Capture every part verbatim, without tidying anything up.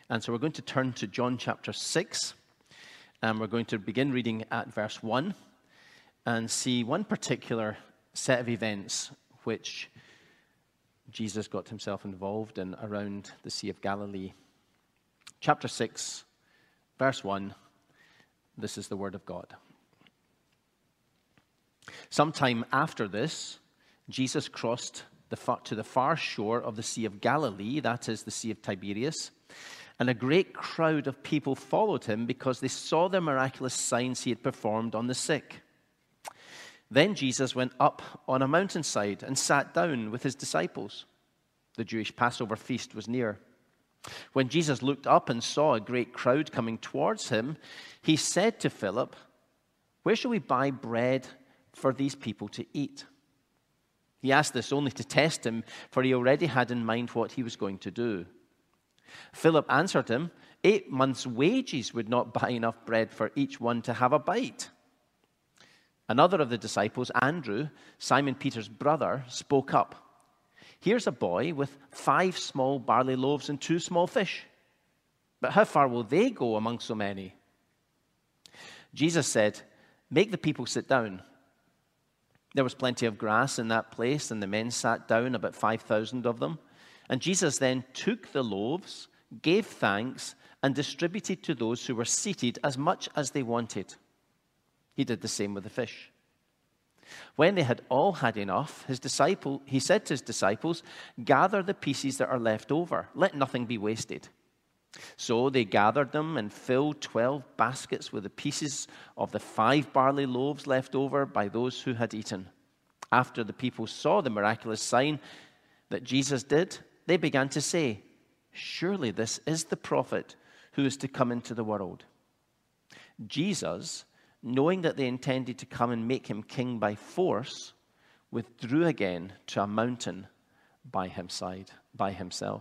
And so we're going to turn to John chapter six, and we're going to begin reading at verse one and see one particular set of events which Jesus got himself involved in around the Sea of Galilee. Chapter six, verse one, this is the word of God. Sometime after this, Jesus crossed the far, to the far shore of the Sea of Galilee, that is the Sea of Tiberias, and a great crowd of people followed him because they saw the miraculous signs he had performed on the sick. Then Jesus went up on a mountainside and sat down with his disciples. The Jewish Passover feast was near. When Jesus looked up and saw a great crowd coming towards him, he said to Philip, "Where shall we buy bread for these people to eat?" He asked this only to test him, for he already had in mind what he was going to do. Philip answered him, Eight months' wages would not buy enough bread for each one to have a bite. Another of the disciples, Andrew, Simon Peter's brother, spoke up. Here's a boy with five small barley loaves and two small fish. But how far will they go among so many? Jesus said, Make the people sit down. There was plenty of grass in that place, and the men sat down, about five thousand of them. And Jesus then took the loaves, gave thanks, and distributed to those who were seated as much as they wanted. He did the same with the fish. When they had all had enough, his disciple, he said to his disciples, Gather the pieces that are left over. Let nothing be wasted. So they gathered them and filled twelve baskets with the pieces of the five barley loaves left over by those who had eaten. After the people saw the miraculous sign that Jesus did, they began to say, Surely this is the prophet who is to come into the world. Jesus, knowing that they intended to come and make him king by force, withdrew again to a mountain by himself. By himself.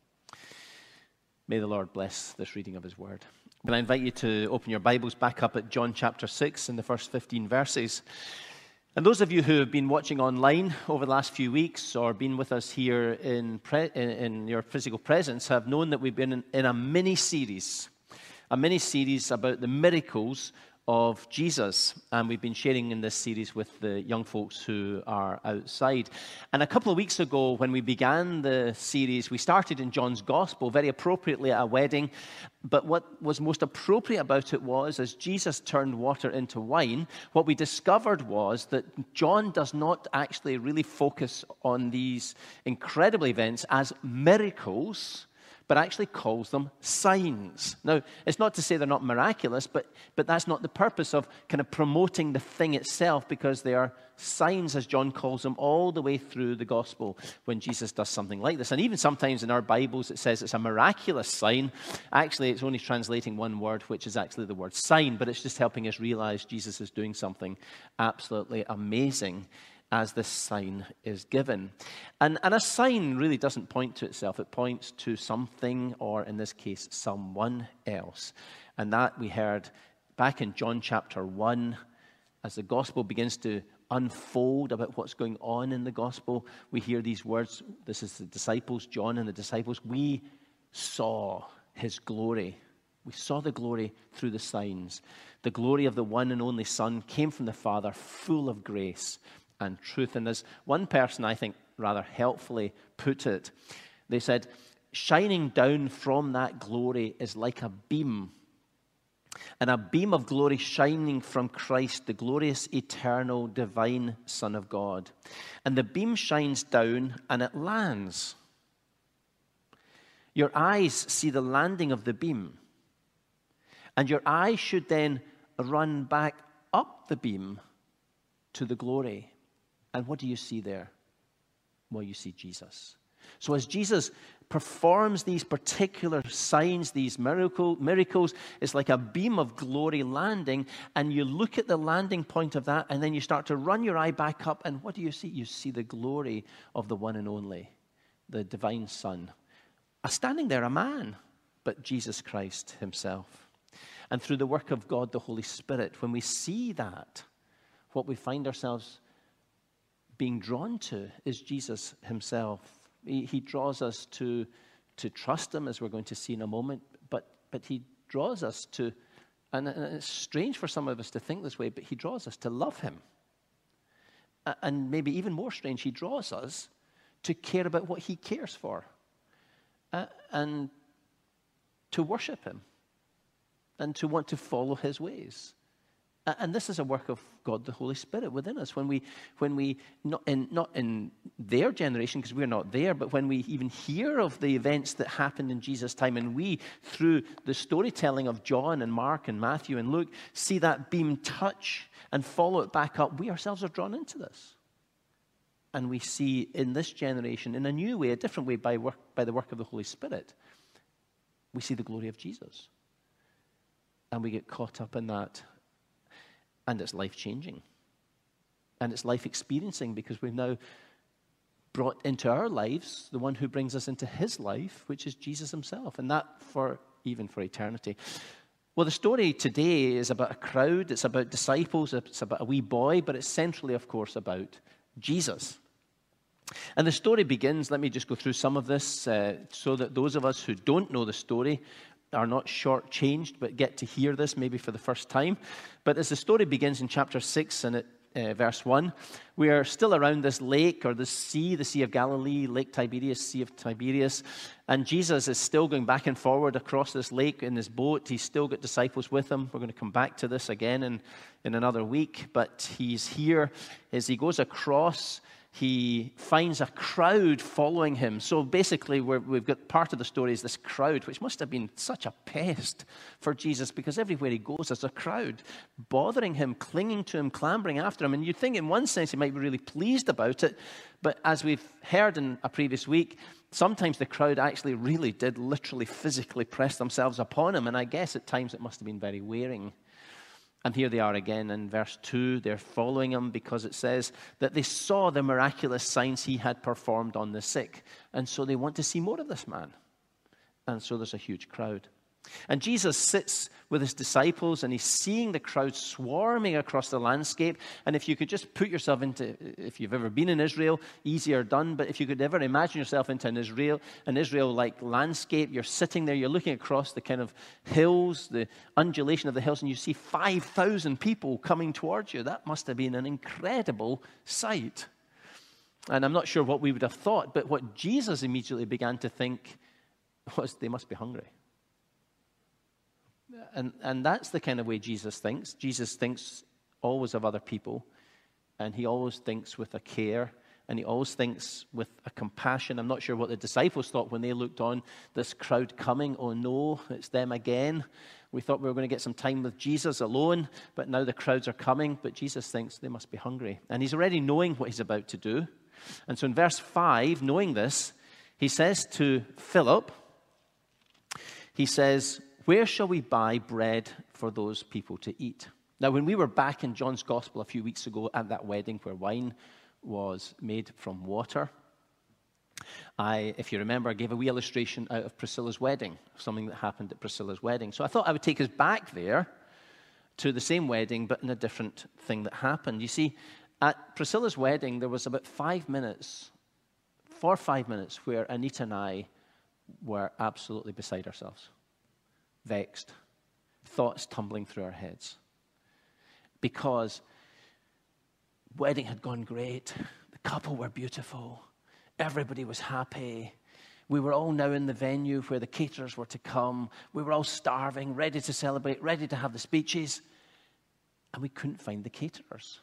May the Lord bless this reading of his word. Can I invite you to open your Bibles back up at John chapter six in the first fifteen verses. And those of you who have been watching online over the last few weeks or been with us here in, pre- in your physical presence have known that we've been in, in a mini-series, a mini-series about the miracles of Jesus, and we've been sharing in this series with the young folks who are outside. And a couple of weeks ago, when we began the series, we started in John's Gospel, very appropriately at a wedding. But what was most appropriate about it was, as Jesus turned water into wine, what we discovered was that John does not actually really focus on these incredible events as miracles, but actually calls them signs. Now, it's not to say they're not miraculous, but, but that's not the purpose of kind of promoting the thing itself, because they are signs, as John calls them, all the way through the gospel when Jesus does something like this. And even sometimes in our Bibles it says it's a miraculous sign. Actually, it's only translating one word, which is actually the word sign, but it's just helping us realize Jesus is doing something absolutely amazing as this sign is given. And, and a sign really doesn't point to itself. It points to something, or in this case, someone else. And that we heard back in John chapter one, as the gospel begins to unfold about what's going on in the gospel, we hear these words. This is the disciples, John and the disciples. We saw his glory. We saw the glory through the signs. The glory of the one and only Son came from the Father, full of grace and truth. And as one person, I think, rather helpfully put it, they said, shining down from that glory is like a beam. And a beam of glory shining from Christ, the glorious, eternal, divine Son of God. And the beam shines down and it lands. Your eyes see the landing of the beam. And your eyes should then run back up the beam to the glory. And what do you see there? Well, you see Jesus. So as Jesus performs these particular signs, these miracle, miracles, it's like a beam of glory landing, and you look at the landing point of that, and then you start to run your eye back up, and what do you see? You see the glory of the one and only, the divine Son. A standing there, a man, but Jesus Christ himself. And through the work of God, the Holy Spirit, when we see that, what we find ourselves being drawn to is Jesus himself. He, he draws us to to trust him, as we're going to see in a moment, but, but he draws us to, and it's strange for some of us to think this way, but he draws us to love him. And maybe even more strange, he draws us to care about what he cares for, uh, and to worship him, and to want to follow his ways. And this is a work of God, the Holy Spirit, within us. When we, when we not in not in their generation, because we're not there, but when we even hear of the events that happened in Jesus' time, and we, through the storytelling of John and Mark and Matthew and Luke, see that beam touch and follow it back up, we ourselves are drawn into this. And we see in this generation, in a new way, a different way, by work, by the work of the Holy Spirit, we see the glory of Jesus. And we get caught up in that. And it's life-changing. And it's life-experiencing, because we've now brought into our lives the one who brings us into his life, which is Jesus himself. And that for even for eternity. Well, the story today is about a crowd. It's about disciples. It's about a wee boy. But it's centrally, of course, about Jesus. And the story begins, let me just go through some of this, uh, so that those of us who don't know the story are not shortchanged, but get to hear this maybe for the first time. But as the story begins in chapter six and at uh, verse one, we are still around this lake, or this sea, the Sea of Galilee, Lake Tiberias, Sea of Tiberias. And Jesus is still going back and forward across this lake in his boat. He's still got disciples with him. We're going to come back to this again in, in another week. But he's here as he goes across. He finds a crowd following him. So basically, we're, we've got part of the story is this crowd, which must have been such a pest for Jesus, because everywhere he goes, there's a crowd bothering him, clinging to him, clambering after him. And you'd think in one sense he might be really pleased about it. But as we've heard in a previous week, sometimes the crowd actually really did literally physically press themselves upon him. And I guess at times it must have been very wearing. And here they are again in verse two. They're following him because it says that they saw the miraculous signs he had performed on the sick. And so they want to see more of this man. And so there's a huge crowd. And Jesus sits with his disciples, and he's seeing the crowd swarming across the landscape. And if you could just put yourself into, if you've ever been in Israel, easier done, but if you could ever imagine yourself into an Israel, an Israel-like landscape, you're sitting there, you're looking across the kind of hills, the undulation of the hills, and you see five thousand people coming towards you. That must have been an incredible sight. And I'm not sure what we would have thought, but what Jesus immediately began to think was, they must be hungry. And and that's the kind of way Jesus thinks. Jesus thinks always of other people, and he always thinks with a care, and he always thinks with a compassion. I'm not sure what the disciples thought when they looked on this crowd coming. Oh no, it's them again. We thought we were going to get some time with Jesus alone, but now the crowds are coming. But Jesus thinks they must be hungry. And he's already knowing what he's about to do. And so in verse five, knowing this, he says to Philip, he says, "Where shall we buy bread for those people to eat?" Now, when we were back in John's Gospel a few weeks ago at that wedding where wine was made from water, I, if you remember, I gave a wee illustration out of Priscilla's wedding, something that happened at Priscilla's wedding. So I thought I would take us back there to the same wedding, but in a different thing that happened. You see, at Priscilla's wedding, there was about five minutes, four or five minutes, where Anita and I were absolutely beside ourselves. Vexed, thoughts tumbling through our heads, because wedding had gone great, the couple were beautiful, everybody was happy, we were all now in the venue where the caterers were to come, we were all starving, ready to celebrate, ready to have the speeches, and we couldn't find the caterers.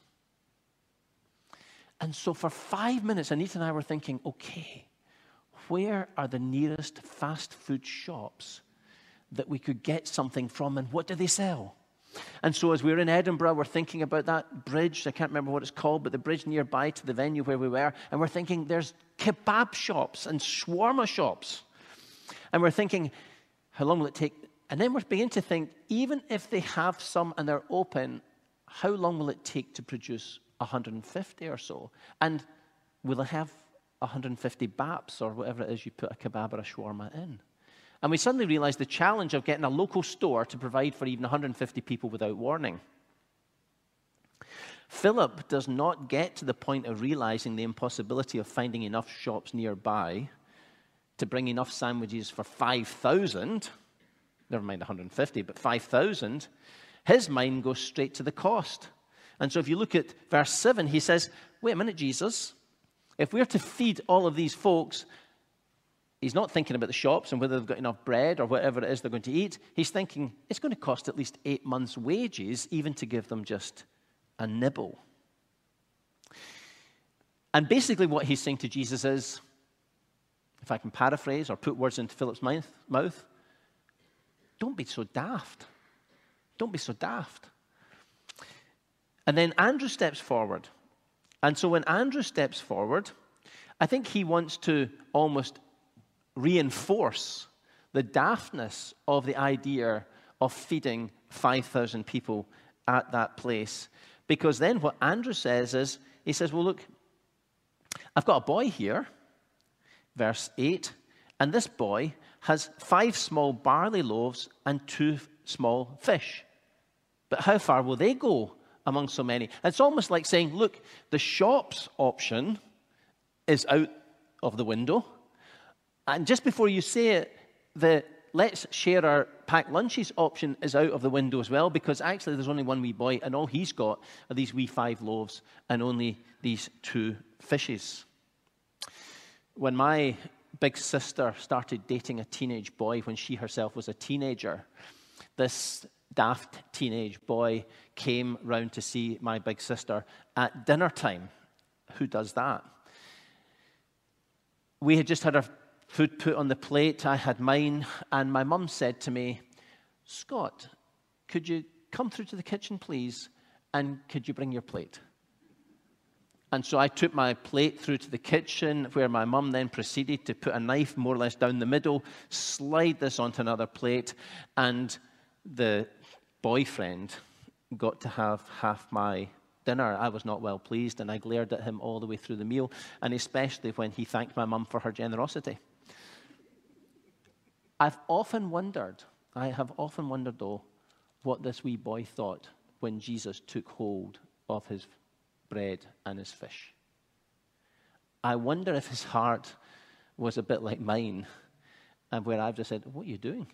And so for five minutes, Anita and I were thinking, okay, where are the nearest fast food shops that we could get something from, and what do they sell? And so as we were in Edinburgh, we're thinking about that bridge. I can't remember what it's called, but the bridge nearby to the venue where we were. And we're thinking there's kebab shops and shawarma shops. And we're thinking, how long will it take? And then we're beginning to think, even if they have some and they're open, how long will it take to produce one hundred fifty or so? And will it have one hundred fifty baps or whatever it is you put a kebab or a shawarma in? And we suddenly realized the challenge of getting a local store to provide for even one hundred fifty people without warning. Philip does not get to the point of realizing the impossibility of finding enough shops nearby to bring enough sandwiches for five thousand, never mind one hundred fifty, but five thousand, his mind goes straight to the cost. And so if you look at verse seven, he says, wait a minute, Jesus, if we're to feed all of these folks, he's not thinking about the shops and whether they've got enough bread or whatever it is they're going to eat. He's thinking it's going to cost at least eight months' wages even to give them just a nibble. And basically what he's saying to Jesus is, if I can paraphrase or put words into Philip's mouth, don't be so daft. Don't be so daft. And then Andrew steps forward. And so when Andrew steps forward, I think he wants to almost reinforce the daftness of the idea of feeding five thousand people at that place. Because then what Andrew says is, he says, well, look, I've got a boy here, verse eight, and this boy has five small barley loaves and two small fish. But how far will they go among so many? It's almost like saying, look, the shop's option is out of the window. And just before you say it, the let's share our packed lunches option is out of the window as well, because actually there's only one wee boy, and all he's got are these wee five loaves and only these two fishes. When my big sister started dating a teenage boy when she herself was a teenager, this daft teenage boy came round to see my big sister at dinner time. Who does that? We had just had our food put on the plate. I had mine, and my mum said to me, Scott, could you come through to the kitchen, please, and could you bring your plate? And so I took my plate through to the kitchen, where my mum then proceeded to put a knife more or less down the middle, slide this onto another plate, and the boyfriend got to have half my dinner. I was not well pleased, and I glared at him all the way through the meal, and especially when he thanked my mum for her generosity. I've often wondered, I have often wondered, though, what this wee boy thought when Jesus took hold of his bread and his fish. I wonder if his heart was a bit like mine, and where I've just said, what are you doing?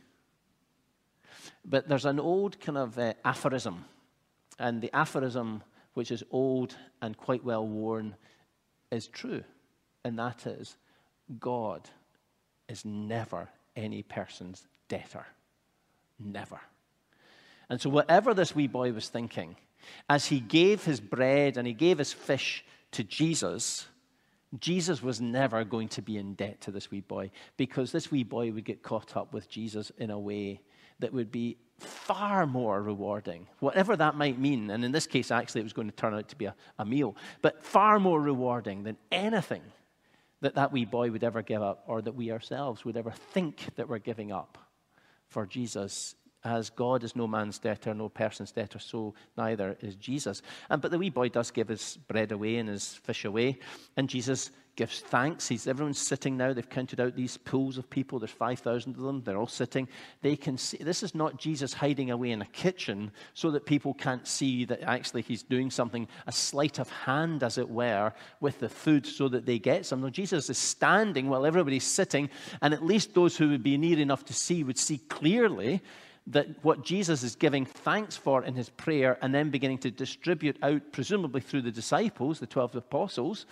But there's an old kind of uh, aphorism, and the aphorism, which is old and quite well worn, is true, and that is, God is never any person's debtor. Never. And so whatever this wee boy was thinking, as he gave his bread and he gave his fish to Jesus, Jesus was never going to be in debt to this wee boy, because this wee boy would get caught up with Jesus in a way that would be far more rewarding, whatever that might mean. And in this case, actually, it was going to turn out to be a, a meal, but far more rewarding than anything that that wee boy would ever give up, or that we ourselves would ever think that we're giving up for Jesus. As God is no man's debtor, no person's debtor, so neither is Jesus. And but the wee boy does give his bread away and his fish away, and Jesus gives thanks. He's everyone's sitting now. They've counted out these pools of people. There's five thousand of them. They're all sitting. They can see. This is not Jesus hiding away in a kitchen so that people can't see that actually he's doing something, a sleight of hand, as it were, with the food so that they get some. No, Jesus is standing while everybody's sitting, and at least those who would be near enough to see would see clearly that what Jesus is giving thanks for in his prayer and then beginning to distribute out, presumably through the disciples, the twelve apostles,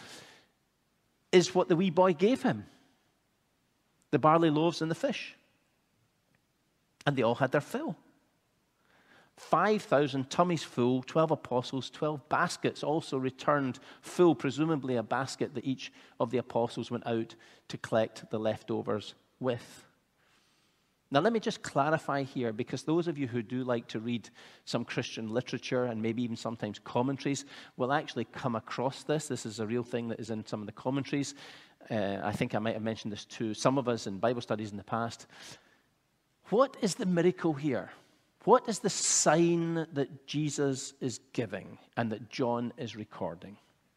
is what the wee boy gave him. The barley loaves and the fish. And they all had their fill. five thousand tummies full, twelve apostles, twelve baskets also returned full, presumably a basket that each of the apostles went out to collect the leftovers with. Now, let me just clarify here, because those of you who do like to read some Christian literature and maybe even sometimes commentaries will actually come across this. This is a real thing that is in some of the commentaries. Uh, I think I might have mentioned this to some of us in Bible studies in the past. What is the miracle here? What is the sign that Jesus is giving and that John is recording?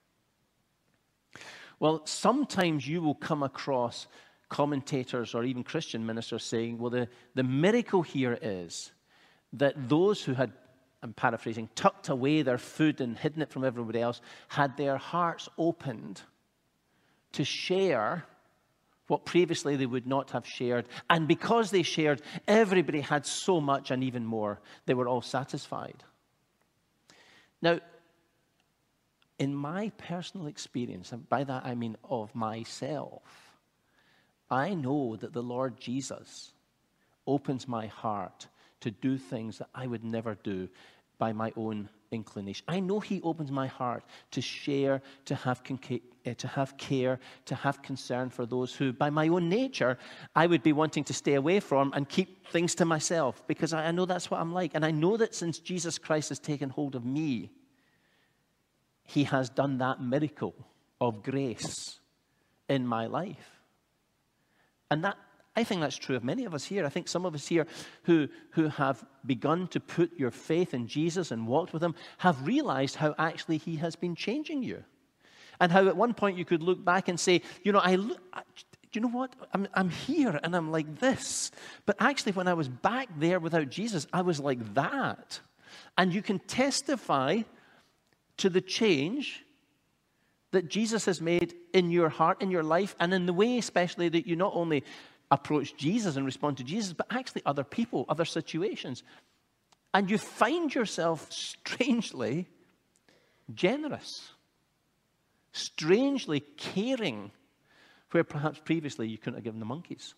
Well, sometimes you will come across commentators or even Christian ministers saying, well, the, the miracle here is that those who had, I'm paraphrasing, tucked away their food and hidden it from everybody else, had their hearts opened to share what previously they would not have shared. And because they shared, everybody had so much and even more. They were all satisfied. Now, in my personal experience, and by that I mean of myself, I know that the Lord Jesus opens my heart to do things that I would never do by my own inclination. I know he opens my heart to share, to have, to have care, to have concern for those who, by my own nature, I would be wanting to stay away from and keep things to myself, because I know that's what I'm like. And I know that since Jesus Christ has taken hold of me, he has done that miracle of grace in my life. And that, I think that's true of many of us here. I think some of us here who, who have begun to put your faith in Jesus and walked with him have realized how actually he has been changing you. And how at one point you could look back and say, you know, I look, I, you know what? I'm, I'm here and I'm like this. But actually when I was back there without Jesus, I was like that. And you can testify to the change that Jesus has made in your heart, in your life, and in the way especially that you not only approach Jesus and respond to Jesus, but actually other people, other situations. And you find yourself strangely generous, strangely caring, where perhaps previously you couldn't have given the monkeys.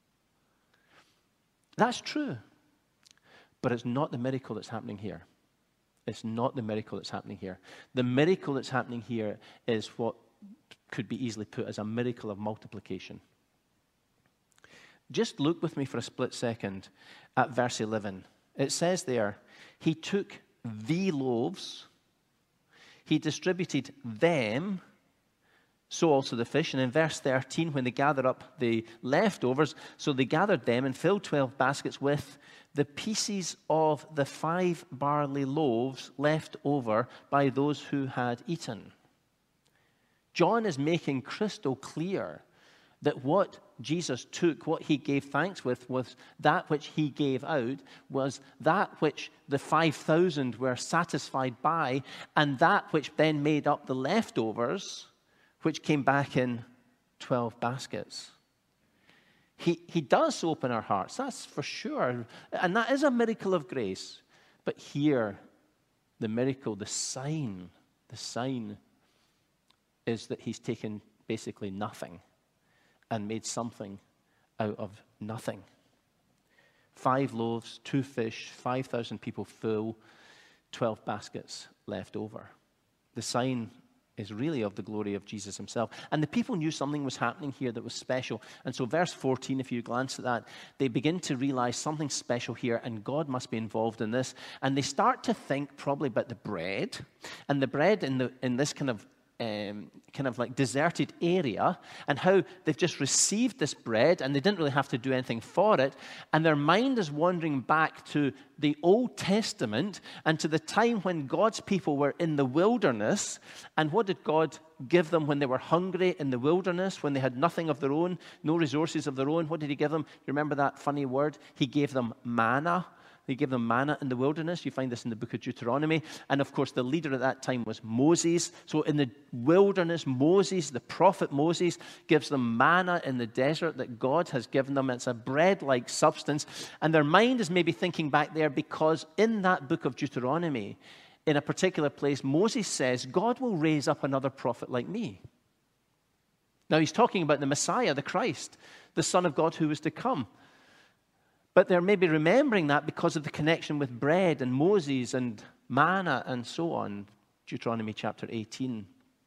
That's true, but it's not the miracle that's happening here. It's not the miracle that's happening here. The miracle that's happening here is what could be easily put as a miracle of multiplication. Just look with me for a split second at verse eleven. It says there, he took the loaves, he distributed them, so also the fish. And in verse thirteen, when they gathered up the leftovers, so they gathered them and filled twelve baskets with the pieces of the five barley loaves left over by those who had eaten. John is making crystal clear that what Jesus took, what he gave thanks with, was that which he gave out, was that which the five thousand were satisfied by, and that which then made up the leftovers, which came back in twelve baskets. He, he does open our hearts, that's for sure. And that is a miracle of grace. But here, the miracle, the sign, the sign is that he's taken basically nothing and made something out of nothing. Five loaves, two fish, five thousand people full, twelve baskets left over. The sign is really of the glory of Jesus himself. And the people knew something was happening here that was special. And so verse fourteen, if you glance at that, they begin to realize something special here, and God must be involved in this. And they start to think probably about the bread, and the bread in the in this kind of Um, kind of like deserted area, and how they've just received this bread and they didn't really have to do anything for it, and their mind is wandering back to the Old Testament and to the time when God's people were in the wilderness. And what did God give them when they were hungry in the wilderness, when they had nothing of their own, no resources of their own? What did he give them? You remember that funny word? He gave them manna. He gave them manna in the wilderness. You find this in the book of Deuteronomy. And of course, the leader at that time was Moses. So in the wilderness, Moses, the prophet Moses, gives them manna in the desert that God has given them. It's a bread-like substance. And their mind is maybe thinking back there, because in that book of Deuteronomy, in a particular place, Moses says, God will raise up another prophet like me. Now, he's talking about the Messiah, the Christ, the Son of God who was to come. But they're maybe remembering that because of the connection with bread and Moses and manna and so on. Deuteronomy chapter eighteen.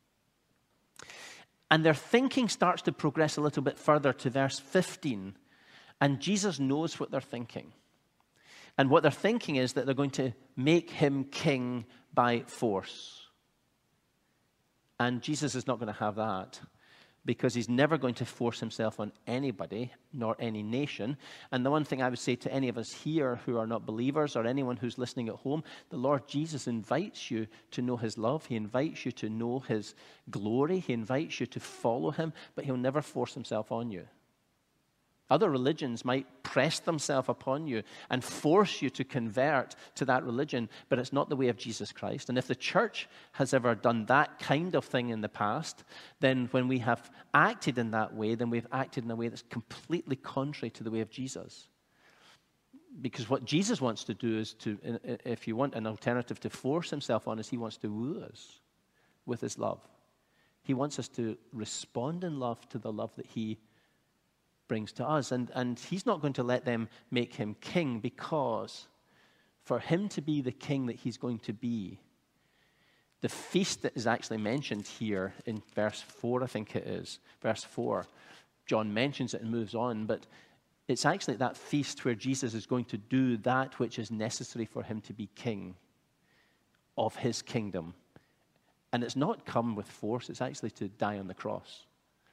And their thinking starts to progress a little bit further to verse fifteen. And Jesus knows what they're thinking. And what they're thinking is that they're going to make him king by force. And Jesus is not going to have that, because he's never going to force himself on anybody, nor any nation. And the one thing I would say to any of us here who are not believers, or anyone who's listening at home, the Lord Jesus invites you to know his love. He invites you to know his glory. He invites you to follow him, but he'll never force himself on you. Other religions might press themselves upon you and force you to convert to that religion, but it's not the way of Jesus Christ. And if the church has ever done that kind of thing in the past, then when we have acted in that way, then we've acted in a way that's completely contrary to the way of Jesus. Because what Jesus wants to do is to, if you want an alternative to force himself on us, he wants to woo us with his love. He wants us to respond in love to the love that he brings to us. And, and he's not going to let them make him king, because for him to be the king that he's going to be, the feast that is actually mentioned here in verse four, I think it is, verse four, John mentions it and moves on, but it's actually that feast where Jesus is going to do that which is necessary for him to be king of his kingdom. And it's not come with force, it's actually to die on the cross.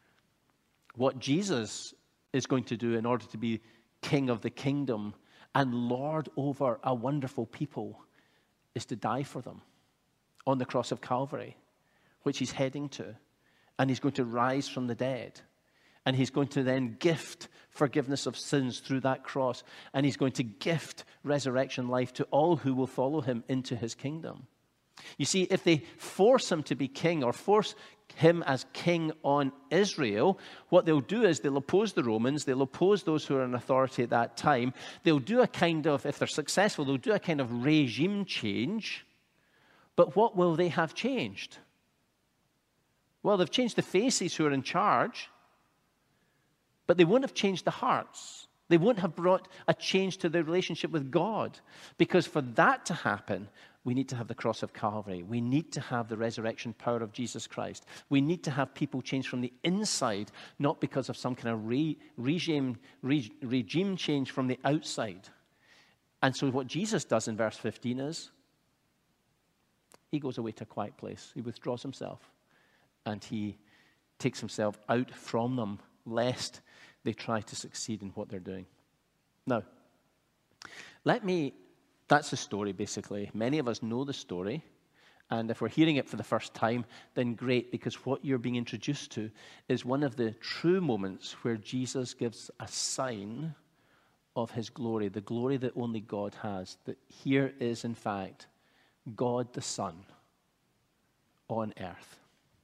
What Jesus is going to do in order to be king of the kingdom and lord over a wonderful people is to die for them on the cross of Calvary, which he's heading to. And he's going to rise from the dead. And he's going to then gift forgiveness of sins through that cross. And he's going to gift resurrection life to all who will follow him into his kingdom. You see, if they force him to be king or force him as king on Israel, what they'll do is they'll oppose the Romans, they'll oppose those who are in authority at that time. They'll do a kind of, if they're successful, they'll do a kind of regime change. But what will they have changed? Well, they've changed the faces who are in charge, but they won't have changed the hearts. They won't have brought a change to their relationship with God. Because for that to happen, we need to have the cross of Calvary. We need to have the resurrection power of Jesus Christ. We need to have people change from the inside, not because of some kind of re, regime, re, regime change from the outside. And so what Jesus does in verse fifteen is, he goes away to a quiet place. He withdraws himself. And he takes himself out from them, lest they try to succeed in what they're doing. Now, let me, that's the story basically. Many of us know the story, and if we're hearing it for the first time, then great, because what you're being introduced to is one of the true moments where Jesus gives a sign of his glory, the glory that only God has, that here is in fact God the Son on earth.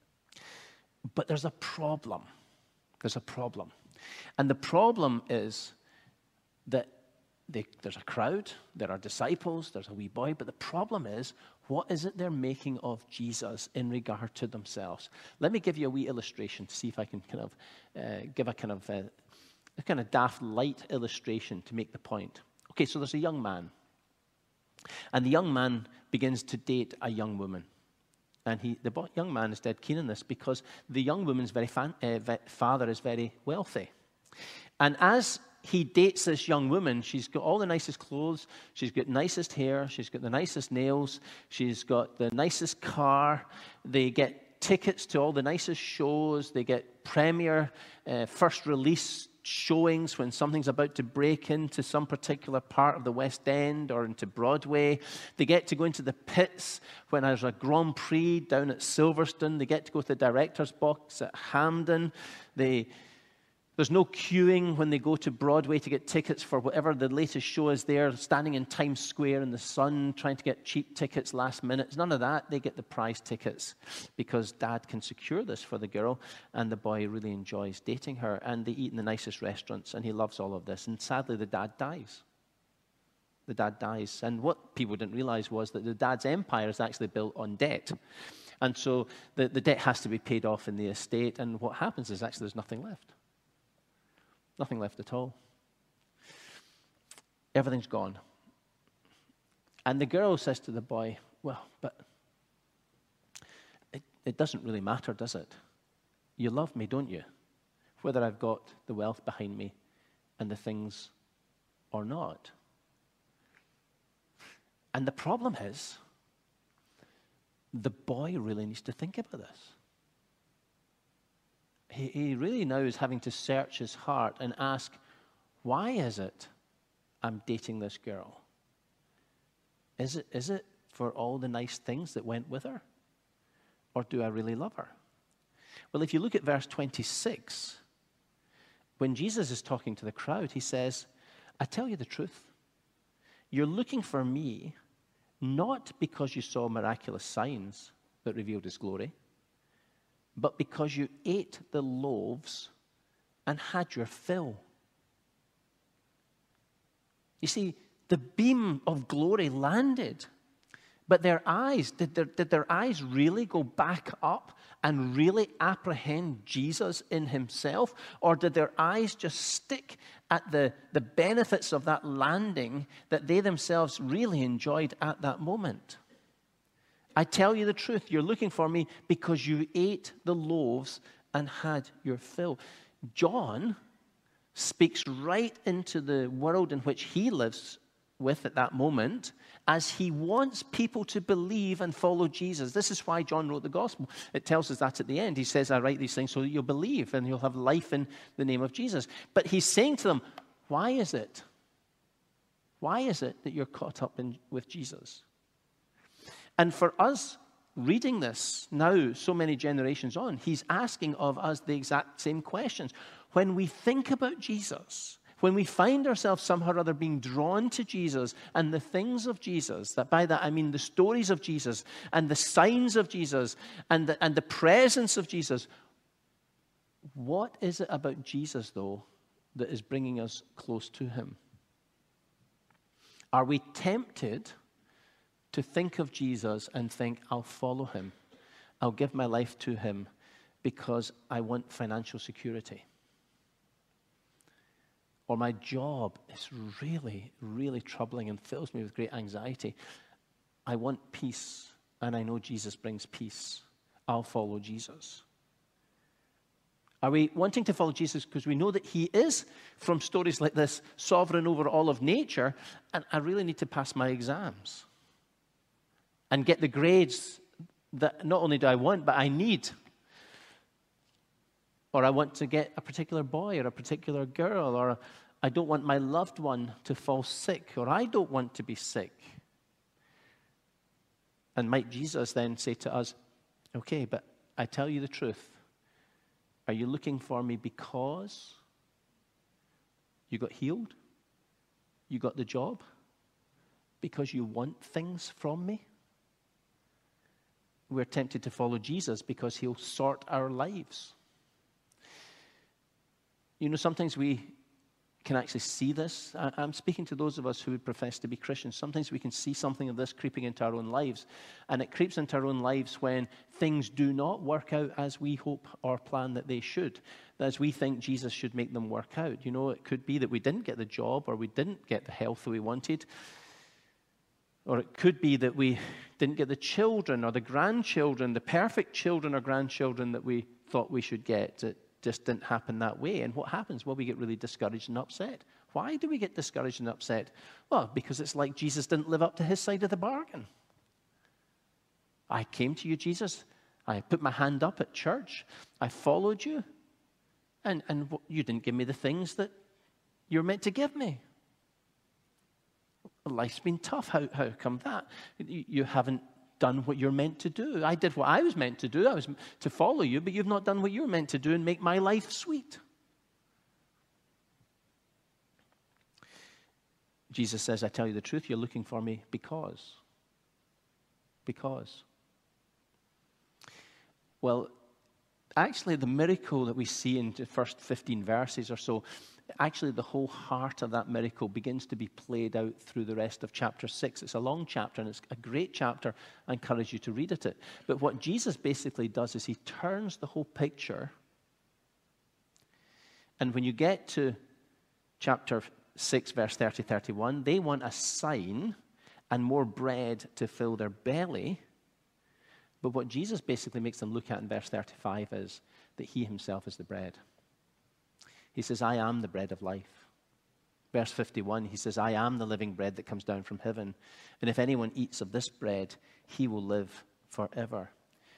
But there's a problem. There's a problem. And the problem is that they, there's a crowd, there are disciples, there's a wee boy, but the problem is, what is it they're making of Jesus in regard to themselves? Let me give you a wee illustration to see if I can kind of uh, give a kind of uh, a kind of daft light illustration to make the point. Okay, so there's a young man, and the young man begins to date a young woman. And he, the young man is dead keen on this because the young woman's very fan, uh, father is very wealthy. And as he dates this young woman, she's got all the nicest clothes, she's got nicest hair, she's got the nicest nails, she's got the nicest car. They get tickets to all the nicest shows. They get premier uh, first release showings when something's about to break into some particular part of the West End or into Broadway. They get to go into the pits when there's a Grand Prix down at Silverstone. They get to go to the director's box at Hampden. They, there's no queuing when they go to Broadway to get tickets for whatever the latest show is there, standing in Times Square in the sun, trying to get cheap tickets last minute. It's none of that. They get the prize tickets because dad can secure this for the girl, and the boy really enjoys dating her, and they eat in the nicest restaurants, and he loves all of this. And sadly, the dad dies. The dad dies. And what people didn't realize was that the dad's empire is actually built on debt. And so the, the debt has to be paid off in the estate, and what happens is actually there's nothing left. Nothing left at all. Everything's gone. And the girl says to the boy, well, but it, it doesn't really matter, does it? You love me, don't you? Whether I've got the wealth behind me and the things or not. And the problem is, the boy really needs to think about this. He, he really now is having to search his heart and ask, why is it I'm dating this girl? Is it, is it for all the nice things that went with her? Or do I really love her? Well, if you look at verse twenty-six, when Jesus is talking to the crowd, he says, I tell you the truth. You're looking for me not because you saw miraculous signs that revealed his glory, but because you ate the loaves and had your fill. You see, the beam of glory landed, but their eyes, did their, did their eyes really go back up and really apprehend Jesus in himself? Or did their eyes just stick at the, the benefits of that landing that they themselves really enjoyed at that moment? I tell you the truth, you're looking for me because you ate the loaves and had your fill. John speaks right into the world in which he lives with at that moment, as he wants people to believe and follow Jesus. This is why John wrote the gospel. It tells us that at the end. He says, I write these things so that you'll believe and you'll have life in the name of Jesus. But he's saying to them, why is it? Why is it that you're caught up in, with Jesus? And for us reading this now, so many generations on, he's asking of us the exact same questions. When we think about Jesus, when we find ourselves somehow or other being drawn to Jesus and the things of Jesus, that by that I mean the stories of Jesus and the signs of Jesus and the, and the presence of Jesus, what is it about Jesus, though, that is bringing us close to him? Are we tempted to think of Jesus and think, I'll follow him, I'll give my life to him because I want financial security? Or my job is really, really troubling and fills me with great anxiety. I want peace, and I know Jesus brings peace. I'll follow Jesus. Are we wanting to follow Jesus because we know that he is, from stories like this, sovereign over all of nature, and I really need to pass my exams and get the grades that not only do I want, but I need? Or I want to get a particular boy or a particular girl, or I don't want my loved one to fall sick, or I don't want to be sick. And might Jesus then say to us, okay, but I tell you the truth. Are you looking for me because you got healed? You got the job? Because you want things from me? We're tempted to follow Jesus because he'll sort our lives. You know, sometimes we can actually see this. I'm speaking to those of us who would profess to be Christians. Sometimes we can see something of this creeping into our own lives. And it creeps into our own lives when things do not work out as we hope or plan that they should. As we think Jesus should make them work out. You know, it could be that we didn't get the job, or we didn't get the health that we wanted. Or it could be that we didn't get the children or the grandchildren, the perfect children or grandchildren that we thought we should get. It just didn't happen that way. And what happens? Well, we get really discouraged and upset. Why do we get discouraged and upset? Well, because it's like Jesus didn't live up to his side of the bargain. I came to you, Jesus. I put my hand up at church. I followed you. And, and you didn't give me the things that you're meant to give me. Life's been tough. How, how come that? You, you haven't done what you're meant to do. I did what I was meant to do. I was to follow you, but you've not done what you're meant to do and make my life sweet. Jesus says, I tell you the truth, you're looking for me because. Because. Well, actually, the miracle that we see in the first fifteen verses or so, actually the whole heart of that miracle begins to be played out through the rest of chapter six. It's a long chapter, and it's a great chapter. I encourage you to read it. But what Jesus basically does is he turns the whole picture. And when you get to chapter six, verse thirty, thirty-one, they want a sign and more bread to fill their belly. But what Jesus basically makes them look at in verse thirty-five is that he himself is the bread. He says, I am the bread of life. Verse fifty-one, he says, I am the living bread that comes down from heaven. And if anyone eats of this bread, he will live forever.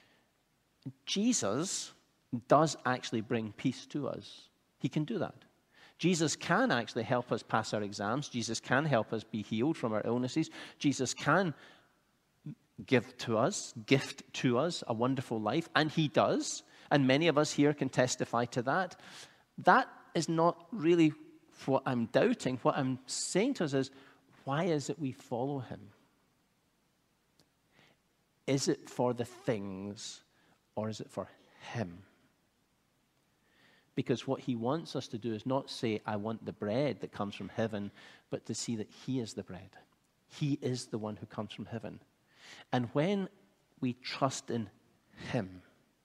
Jesus does actually bring peace to us. He can do that. Jesus can actually help us pass our exams. Jesus can help us be healed from our illnesses. Jesus can give to us, gift to us a wonderful life. And he does. And many of us here can testify to that. That is not really what I'm doubting. What I'm saying to us is, why is it we follow him? Is it for the things or is it for him? Because what he wants us to do is not say, I want the bread that comes from heaven, but to see that he is the bread. He is the one who comes from heaven. And when we trust in him,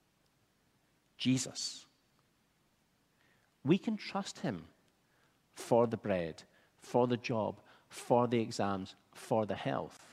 Jesus, we can trust him for the bread, for the job, for the exams, for the health.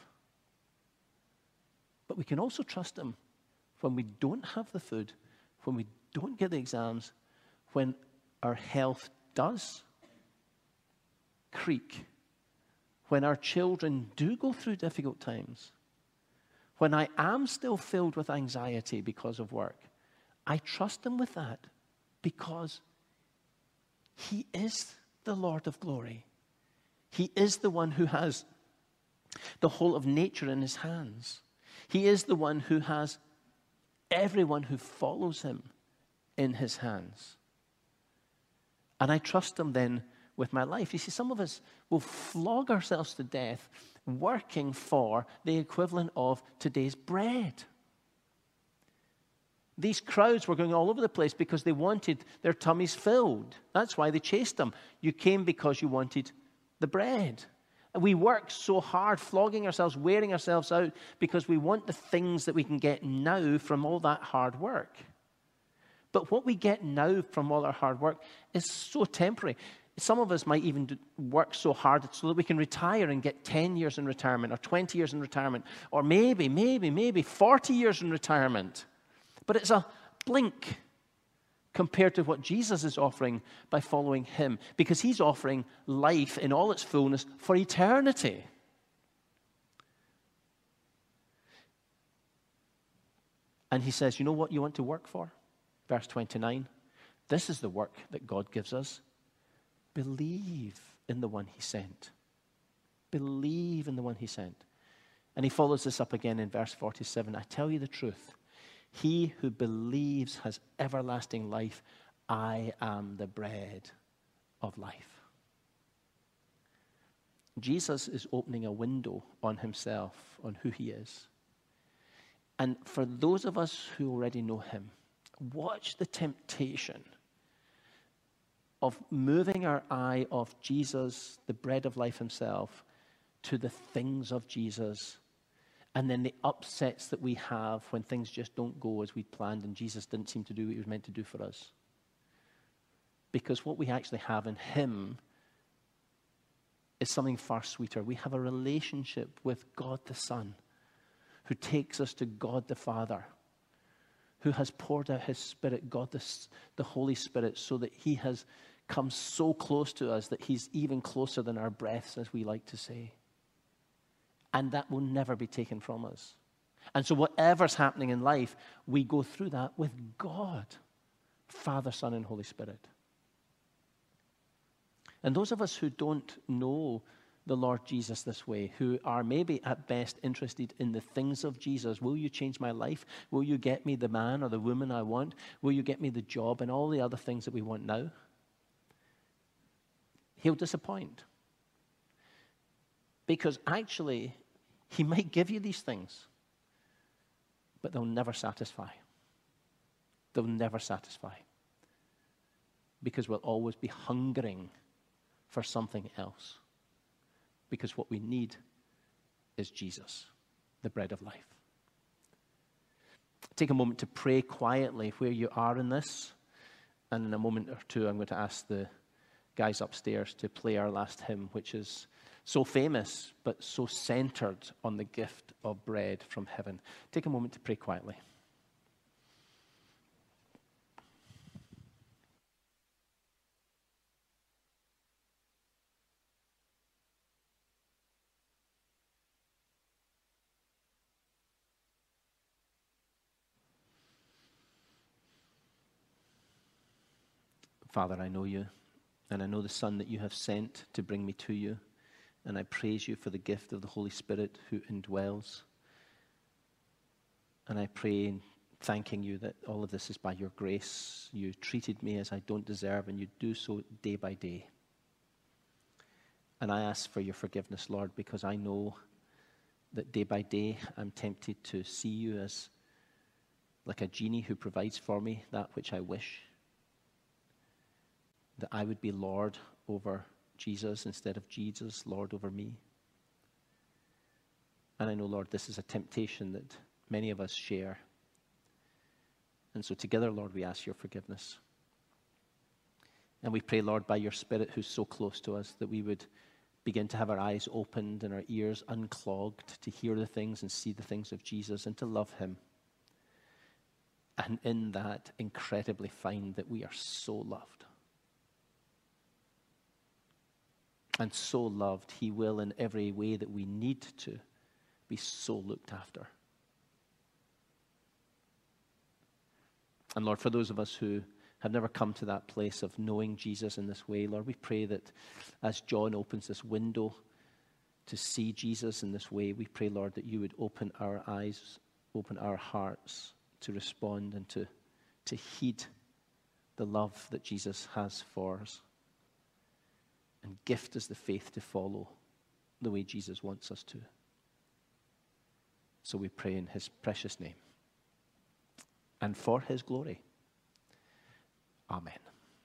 But we can also trust him when we don't have the food, when we don't get the exams, when our health does creak, when our children do go through difficult times, when I am still filled with anxiety because of work. I trust him with that because he is the Lord of glory. He is the one who has the whole of nature in his hands. He is the one who has everyone who follows him in his hands. And I trust him then with my life. You see, some of us will flog ourselves to death working for the equivalent of today's bread. These crowds were going all over the place because they wanted their tummies filled. That's why they chased them. You came because you wanted the bread. And we work so hard, flogging ourselves, wearing ourselves out, because we want the things that we can get now from all that hard work. But what we get now from all our hard work is so temporary. Some of us might even do, work so hard so that we can retire and get ten years in retirement or twenty years in retirement or maybe, maybe, maybe forty years in retirement. But it's a blink compared to what Jesus is offering by following him, because he's offering life in all its fullness for eternity. And he says, you know what you want to work for? Verse twenty-nine, this is the work that God gives us. Believe in the one he sent. Believe in the one he sent. And he follows this up again in verse forty-seven. I tell you the truth. He who believes has everlasting life. I am the bread of life. Jesus is opening a window on himself, on who he is. And for those of us who already know him, watch the temptation of moving our eye off Jesus, the bread of life himself, to the things of Jesus, and then the upsets that we have when things just don't go as we'd planned and Jesus didn't seem to do what he was meant to do for us. Because what we actually have in him is something far sweeter. We have a relationship with God the Son, who takes us to God the Father, who has poured out his Spirit, God the, the Holy Spirit, so that he has come so close to us that he's even closer than our breaths, as we like to say. And that will never be taken from us. And so whatever's happening in life, we go through that with God, Father, Son, and Holy Spirit. And those of us who don't know the Lord Jesus this way, who are maybe at best interested in the things of Jesus, will you change my life? Will you get me the man or the woman I want? Will you get me the job and all the other things that we want now? He'll disappoint. Because actually, he might give you these things, but they'll never satisfy. They'll never satisfy. Because we'll always be hungering for something else. Because what we need is Jesus, the bread of life. Take a moment to pray quietly where you are in this. And in a moment or two, I'm going to ask the guys upstairs to play our last hymn, which is so famous, but so centered on the gift of bread from heaven. Take a moment to pray quietly. Father, I know you, and I know the Son that you have sent to bring me to you. And I praise you for the gift of the Holy Spirit who indwells. And I pray thanking you that all of this is by your grace. You treated me as I don't deserve, and you do so day by day. And I ask for your forgiveness, Lord, because I know that day by day I'm tempted to see you as like a genie who provides for me that which I wish. That I would be Lord over Jesus instead of Jesus, Lord over me. And I know, Lord, this is a temptation that many of us share. And so together, Lord, we ask your forgiveness. And we pray, Lord, by your Spirit who's so close to us, that we would begin to have our eyes opened and our ears unclogged to hear the things and see the things of Jesus and to love him. And in that, incredibly find that we are so loved. And so loved, he will in every way that we need to be so looked after. And Lord, for those of us who have never come to that place of knowing Jesus in this way, Lord, we pray that as John opens this window to see Jesus in this way, we pray, Lord, that you would open our eyes, open our hearts to respond and to, to heed the love that Jesus has for us. And gift us the faith to follow the way Jesus wants us to. So we pray in his precious name and for his glory. Amen.